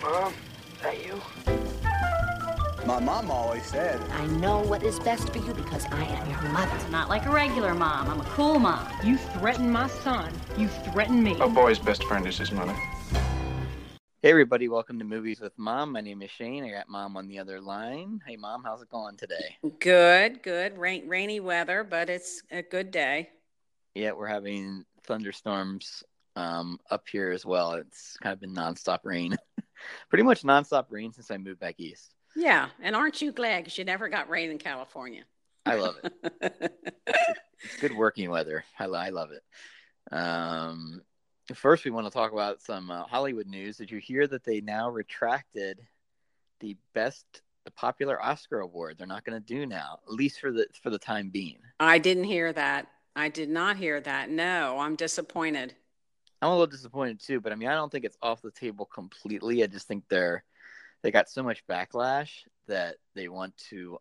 Mom, is that you? My mom always said, I know what is best for you because I am your mother. Not like a regular mom. I'm a cool mom. You threaten my son. You threaten me. A boy's best friend is his mother. Hey everybody, welcome to Movies with Mom. My name is Shane. I got Mom on the other line. Hey Mom, how's it going today? Good. Rainy weather, but it's a good day. Yeah, we're having thunderstorms up here as well. It's kind of been nonstop rain. Pretty much nonstop rain since I moved back east. Yeah, and aren't you glad? Because you never got rain in California. I love it. It's good working weather. I love it. First, we want to talk about some Hollywood news. Did you hear that they now retracted the popular Oscar award? They're not going to do now, at least for the time being. I didn't hear that. I did not hear that. No, I'm disappointed. I'm a little disappointed too, but I mean, I don't think it's off the table completely. I just think they got so much backlash that they want to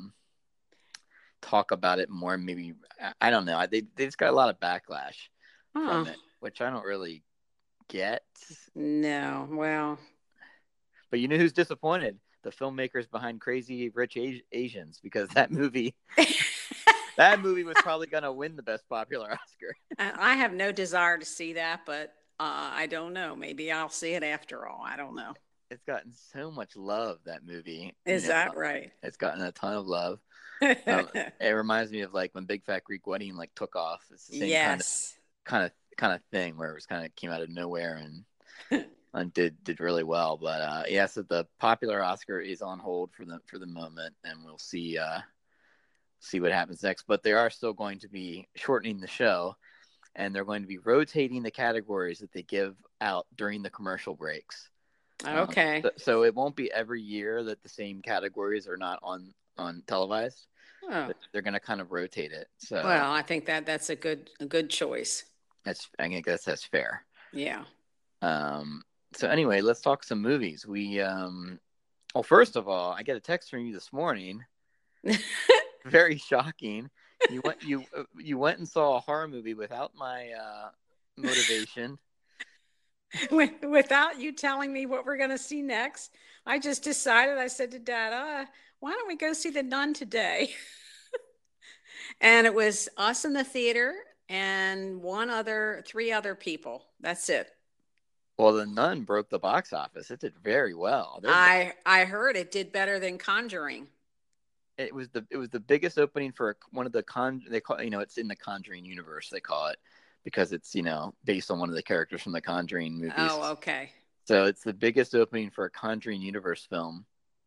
talk about it more. Maybe, I don't know. They just got a lot of backlash from it, which I don't really get. No, well. But you know who's disappointed? The filmmakers behind Crazy Rich Asians, because that movie that movie was probably going to win the Best Popular Oscar. I have no desire to see that, but I don't know. Maybe I'll see it after all. I don't know. It's gotten so much love, that movie. Is that right? It's gotten a ton of love. It reminds me of like when Big Fat Greek Wedding like took off. It's the same kind of thing where it was kind of came out of nowhere and did really well. But so the popular Oscar is on hold for the moment, and we'll see what happens next. But they are still going to be shortening the show, and they're going to be rotating the categories that they give out during the commercial breaks. Okay. So it won't be every year that the same categories are not on televised. Oh. They're going to kind of rotate it. So well, I think that's a good choice. I think that's fair. Yeah. So anyway, let's talk some movies. We well, first of all, I get a text from you this morning. Very shocking. You went and saw a horror movie without my motivation. Without you telling me what we're going to see next. I just decided, I said to Dad, why don't we go see The Nun today? And it was us in the theater and three other people. That's it. Well, The Nun broke the box office. It did very well. I heard it did better than Conjuring. It was the biggest opening for one of the they call, it's in the Conjuring universe, they call it, because it's, based on one of the characters from the Conjuring movies. Oh, okay. So it's the biggest opening for a Conjuring universe film.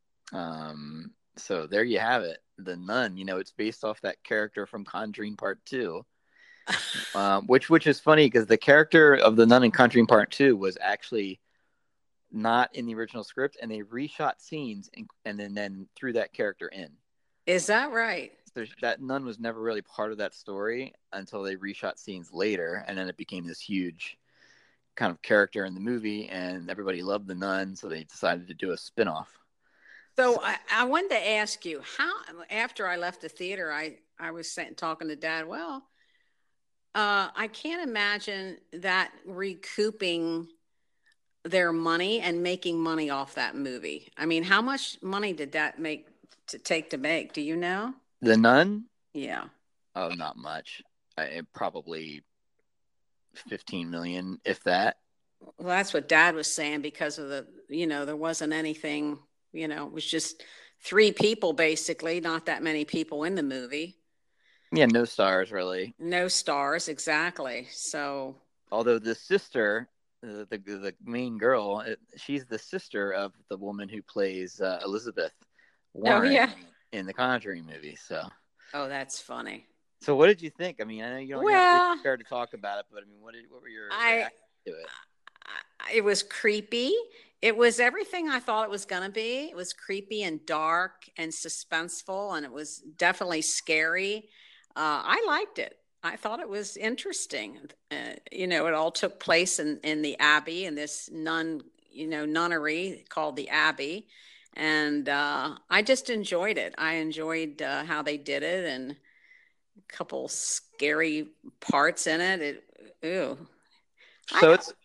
So there you have it. The Nun, it's based off that character from Conjuring Part 2. Which is funny because the character of the Nun in Conjuring Part 2 was actually not in the original script, and they reshot scenes and then threw that character in. Is that right? That nun was never really part of that story until they reshot scenes later, and then it became this huge kind of character in the movie, and everybody loved the nun, so they decided to do a spinoff. So I wanted to ask you, how, after I left the theater, I was talking to Dad, well, I can't imagine that recouping their money and making money off that movie. I mean, how much money did that take to make? Do you know? The Nun? Yeah. Oh, not much. Probably 15 million, if that. Well, that's what Dad was saying because of there wasn't anything, it was just three people basically, not that many people in the movie. Yeah, no stars really. No stars, exactly. So, although the sister, the main girl, she's the sister of the woman who plays Elizabeth Warren in the Conjuring movie. So. Oh, that's funny. So, what did you think? I mean, I know you don't have to to talk about it, but I mean, what were your reactions to it? It was creepy. It was everything I thought it was going to be. It was creepy and dark and suspenseful, and it was definitely scary. I liked it. I thought it was interesting. It all took place in the Abbey, in this nunnery called the Abbey. And I just enjoyed it. I enjoyed how they did it, and a couple scary parts in it.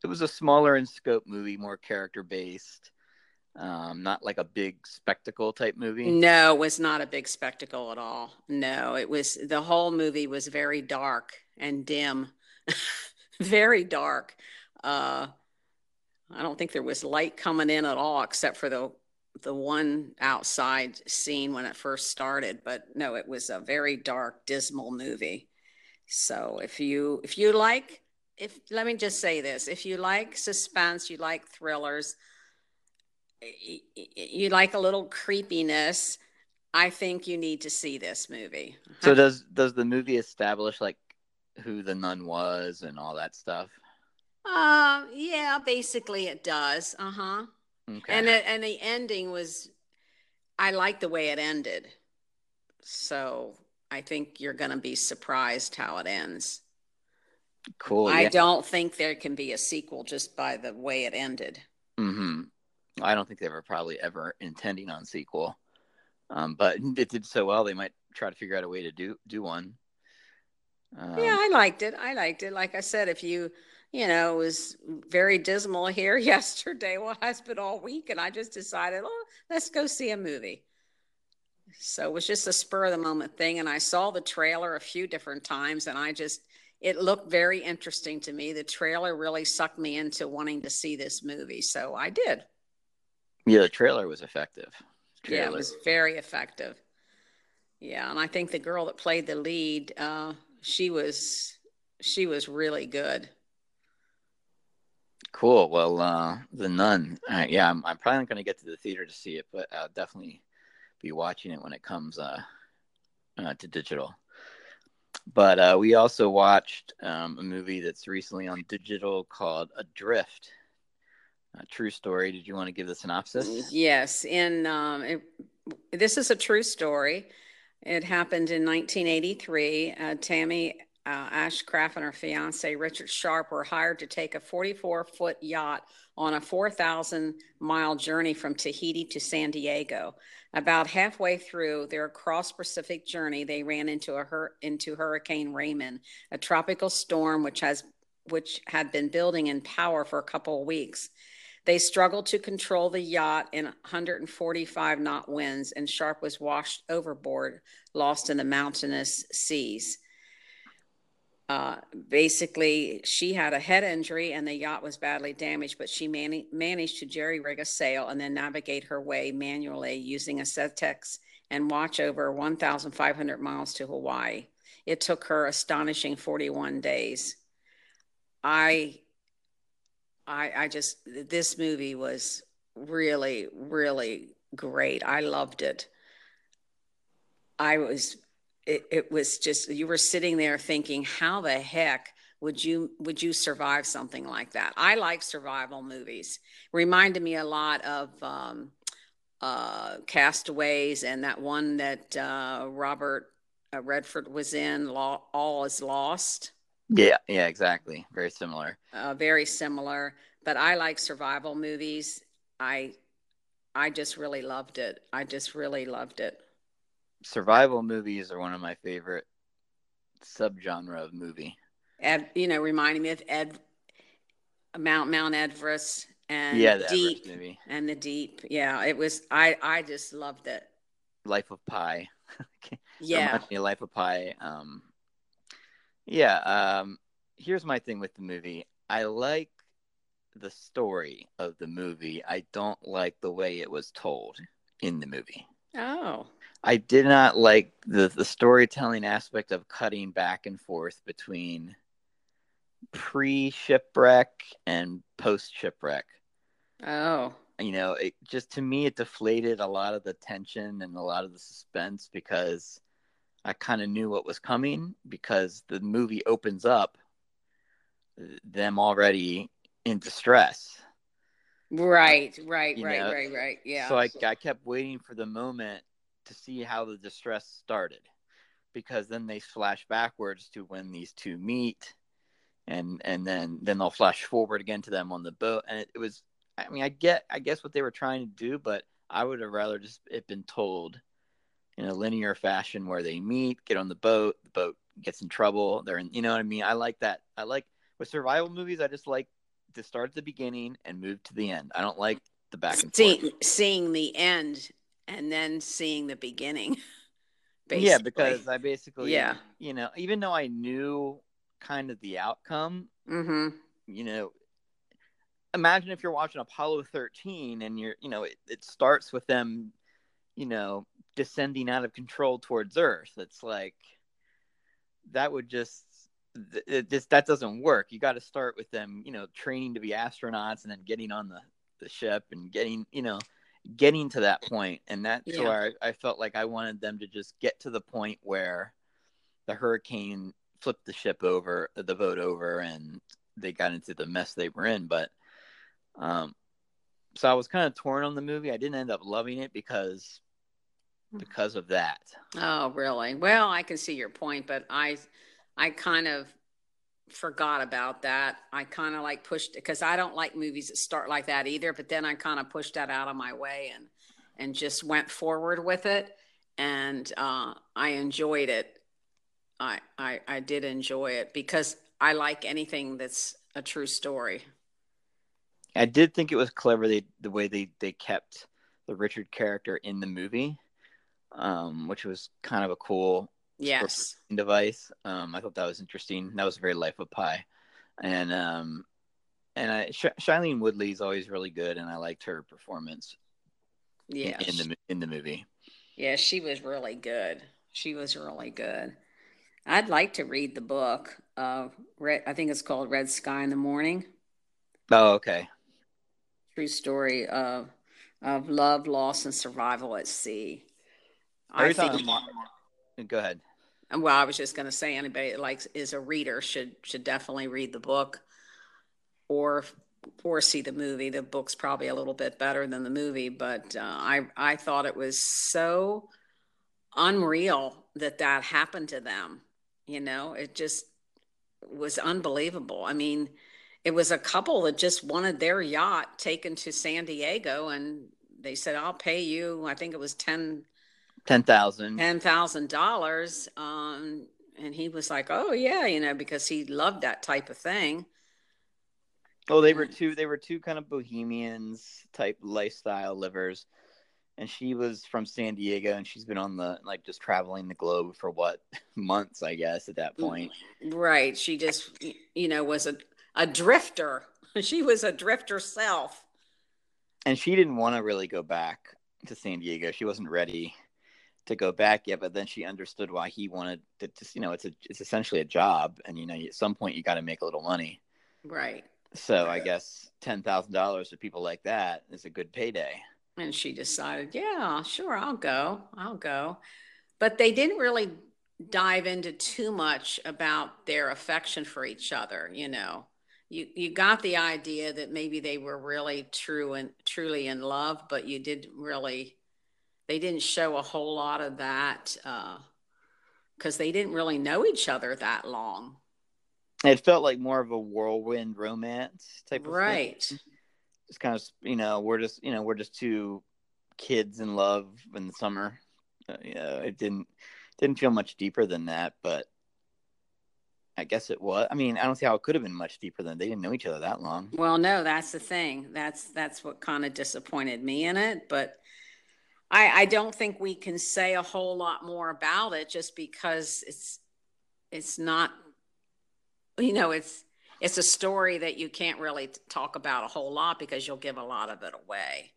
a smaller in scope movie, more character based, not like a big spectacle type movie. No, it was not a big spectacle at all. No, it was, the whole movie was very dark and dim, very dark. I don't think there was light coming in at all, except for the one outside scene when it first started. But no, it was a very dark, dismal movie. So if you like, let me just say this, if you like suspense, you like thrillers, you like a little creepiness, I think you need to see this movie. So does the movie establish like who the nun was and all that stuff? Yeah, basically it does. Uh-huh. Okay. And the ending was, I like the way it ended. So I think you're going to be surprised how it ends. Cool. I don't think there can be a sequel just by the way it ended. Mm-hmm. I don't think they were probably ever intending on sequel. But it did so well, they might try to figure out a way to do one. Yeah, I liked it. Like I said, if it was very dismal here yesterday. Well, it has been all week, and I just decided, let's go see a movie. So it was just a spur of the moment thing, and I saw the trailer a few different times, and it looked very interesting to me. The trailer really sucked me into wanting to see this movie, so I did. Yeah, the trailer was effective. Yeah, it was very effective. Yeah, and I think the girl that played the lead, she was really good. Cool. Well, The Nun. Yeah, I'm probably not going to get to the theater to see it, but I'll definitely be watching it when it comes to digital. But we also watched a movie that's recently on digital called Adrift. A true story. Did you want to give the synopsis? Yes. This is a true story. It happened in 1983. Tammy Ashcraft and her fiance Richard Sharp were hired to take a 44-foot yacht on a 4,000-mile journey from Tahiti to San Diego. About halfway through their cross-Pacific journey, they ran into Hurricane Raymond, a tropical storm which had been building in power for a couple of weeks. They struggled to control the yacht in 145 knot winds, and Sharp was washed overboard, lost in the mountainous seas. Basically, she had a head injury and the yacht was badly damaged, but she managed to jerry-rig a sail and then navigate her way manually using a SETEX and watch over 1,500 miles to Hawaii. It took her astonishing 41 days. This movie was really, really great. I loved it. It was just, you were sitting there thinking, how the heck would you survive something like that? I like survival movies. Reminded me a lot of Castaways and that one that Robert Redford was in, All Is Lost. Yeah, exactly. Very similar. Very similar. But I like survival movies. I just really loved it. Survival movies are one of my favorite subgenre of movie. Reminding me of Mount Everest and the Deep Everest movie. And the Deep. Yeah, it was. I just loved it. Life of Pi. Yeah, reminds me of Life of Pi. Here's my thing with the movie. I like the story of the movie. I don't like the way it was told in the movie. Oh. I did not like the storytelling aspect of cutting back and forth between pre-shipwreck and post-shipwreck. Oh. It just, to me, it deflated a lot of the tension and a lot of the suspense because I kind of knew what was coming because the movie opens up them already in distress. Right. Yeah. So I kept waiting for the moment to see how the distress started, because then they flash backwards to when these two meet, and then they'll flash forward again to them on the boat. And it was, I guess what they were trying to do, but I would have rather just it been told in a linear fashion where they meet, get on the boat gets in trouble, they're in, you know what I mean? I like that. I like with survival movies, I just like to start at the beginning and move to the end. I don't like the back and forth. Seeing the end and then seeing the beginning. Basically. Yeah, because I basically, you know, even though I knew kind of the outcome, you know, imagine if you're watching Apollo 13 and you're, you know, it starts with them, you know, descending out of control towards Earth. It's like, that would just, that doesn't work. You got to start with them, you know, training to be astronauts and then getting on the ship and getting to that point. And that's where I felt like I wanted them to just get to the point where the hurricane flipped the boat over, and they got into the mess they were in. But so I was kind of torn on the movie. I didn't end up loving it because of that. Oh, really? Well, I can see your point, but I kind of forgot about that. I kind of like pushed, because I don't like movies that start like that either, but then I kind of pushed that out of my way and just went forward with it. And I enjoyed it. I did enjoy it because I like anything that's a true story. I did think it was clever the way they kept the Richard character in the movie, which was kind of a cool device. I thought that was interesting. That was very Life of Pi, and Shailene Woodley is always really good, and I liked her performance. Yeah, in the movie. Yeah, she was really good. I'd like to read the book. I think it's called Red Sky in the Morning. Oh, okay. True story of love, loss, and survival at sea. Go ahead. Well, I was just going to say, anybody that is a reader should definitely read the book or see the movie. The book's probably a little bit better than the movie, but I thought it was so unreal that happened to them. You know, it just was unbelievable. I mean, it was a couple that just wanted their yacht taken to San Diego, and they said, "I'll pay you." I think it was $10,000. And he was like, "Oh yeah," you know, because he loved that type of thing. Oh, they were two kind of bohemians type lifestyle livers. And she was from San Diego, and she's been on just traveling the globe for months, I guess, at that point. Right. She just, you know, was a drifter. She was a drifter self. And she didn't want to really go back to San Diego. She wasn't ready to go back yet, but then she understood why he wanted to just, you know, it's essentially a job, and, you know, at some point you got to make a little money. Right. So I guess $10,000 to people like that is a good payday. And she decided, yeah, sure, I'll go. But they didn't really dive into too much about their affection for each other. You know, you got the idea that maybe they were really truly in love, but they didn't show a whole lot of that because they didn't really know each other that long. It felt like more of a whirlwind romance type of right. thing. It's kind of, you know, we're just two kids in love in the summer. You know, it didn't feel much deeper than that, but I guess it was. I mean, I don't see how it could have been much deeper than they didn't know each other that long. Well, no, that's the thing. That's what kind of disappointed me in it. But I don't think we can say a whole lot more about it just because it's not, you know, it's a story that you can't really talk about a whole lot because you'll give a lot of it away.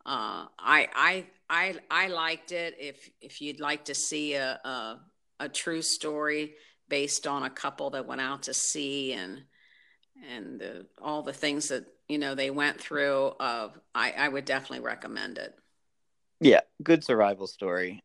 I liked it. If you'd like to see a true story based on a couple that went out to sea and all the things that, you know, they went through, I would definitely recommend it. Yeah, good survival story.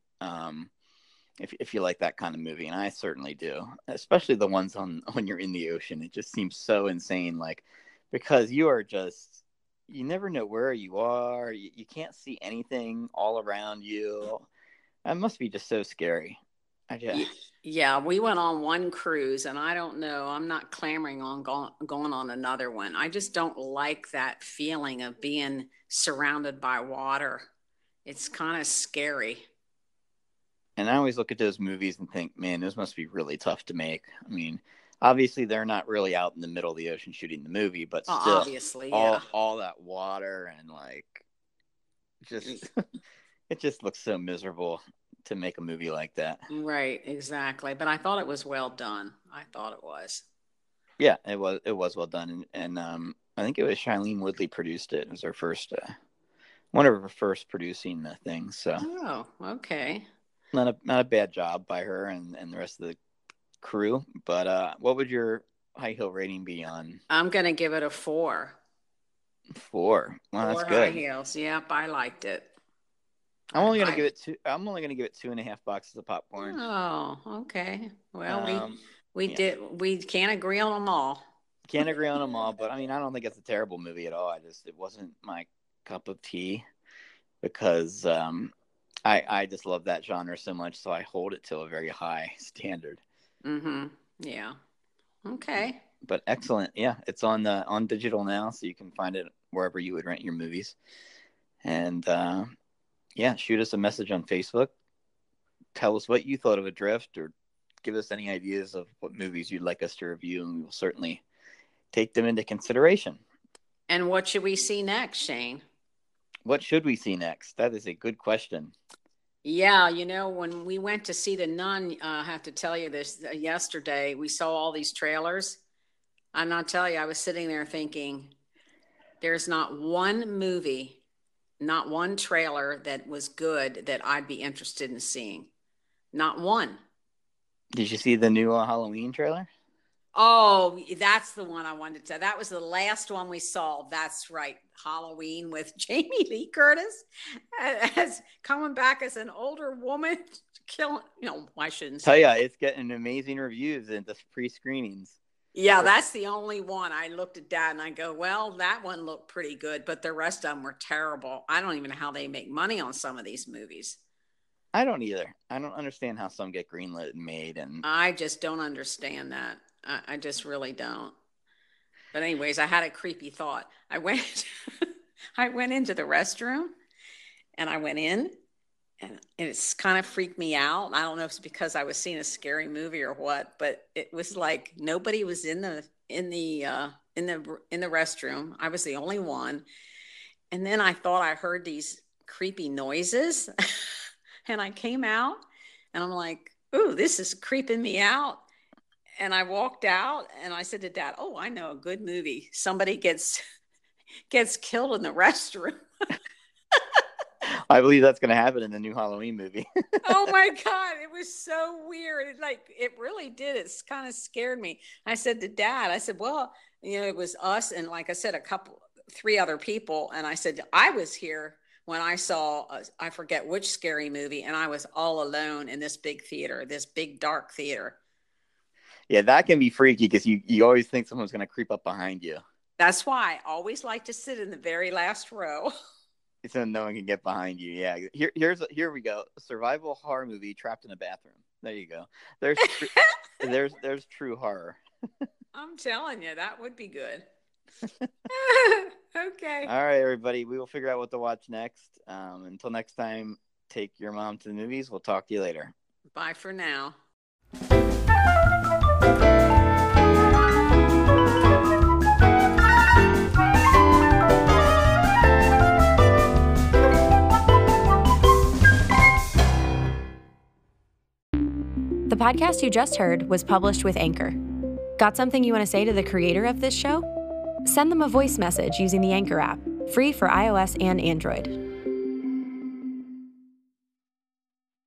If you like that kind of movie, and I certainly do, especially the ones when you're in the ocean. It just seems so insane, because you never know where you are. You can't see anything all around you. That must be just so scary. Yeah, we went on one cruise, and I don't know. I'm not clamoring on going on another one. I just don't like that feeling of being surrounded by water. It's kind of scary. And I always look at those movies and think, man, those must be really tough to make. I mean, obviously they're not really out in the middle of the ocean shooting the movie, but still, obviously, yeah. all that water and like just it just looks so miserable to make a movie like that. Right, exactly. But I thought it was well done. I thought it was. Yeah, it was well done, and I think it was Shailene Woodley produced it. It was her first one of her first producing things. So oh, okay. Not a bad job by her and the rest of the crew. But what would your high heel rating be on? I'm gonna give it a 4. 4. Well, that's 4 good. high heels. Yep, I liked it. I'm only gonna give it 2. I'm only gonna give it 2.5 boxes of popcorn. Oh, okay. Well, we can't agree on them all. Can't agree on them all, but I mean, I don't think it's a terrible movie at all. It wasn't my cup of tea because I just love that genre so much, so I hold it to a very high standard. Mm-hmm. Yeah. Okay. But excellent. Yeah, it's on digital now, so you can find it wherever you would rent your movies. And yeah, shoot us a message on Facebook. Tell us what you thought of Adrift, or give us any ideas of what movies you'd like us to review, and we will certainly take them into consideration. And what should we see next, Shane? What should we see next? That is a good question. Yeah, when we went to see The Nun, I have to tell you this, yesterday, we saw all these trailers. I'm not telling you, I was sitting there thinking, there's not one movie, not one trailer that was good that I'd be interested in seeing. Not one. Did you see the new Halloween trailer? Oh, that's the one I wanted to say. That was the last one we saw. That's right. Halloween with Jamie Lee Curtis as coming back as an older woman killing, I shouldn't say. Tell you, it's getting amazing reviews in the pre-screenings. Yeah, that's the only one. I looked at that and I go, well, that one looked pretty good, but the rest of them were terrible. I don't even know how they make money on some of these movies. I don't either. I don't understand how some get greenlit and made. And I just don't understand that. I just really don't. But anyways, I had a creepy thought. I went into the restroom and I went in and it's kind of freaked me out. I don't know if it's because I was seeing a scary movie or what, but it was like nobody was in the restroom. I was the only one. And then I thought I heard these creepy noises and I came out and I'm like, ooh, this is creeping me out. And I walked out and I said to Dad, oh, I know a good movie. Somebody gets killed in the restroom. I believe that's going to happen in the new Halloween movie. Oh my God. It was so weird. It really did. It's kind of scared me. I said to Dad, I said, well, it was us. And like I said, 3 other people. And I said, I was here when I saw, I forget which scary movie. And I was all alone in this big theater, this big dark theater. Yeah, that can be freaky because you always think someone's going to creep up behind you. That's why I always like to sit in the very last row. So no one can get behind you. Yeah, here we go. A survival horror movie trapped in a bathroom. There you go. There's true horror. I'm telling you, that would be good. Okay. All right, everybody. We will figure out what to watch next. Until next time, take your mom to the movies. We'll talk to you later. Bye for now. The podcast you just heard was published with Anchor. Got something you want to say to the creator of this show? Send them a voice message using the Anchor app, free for iOS and Android.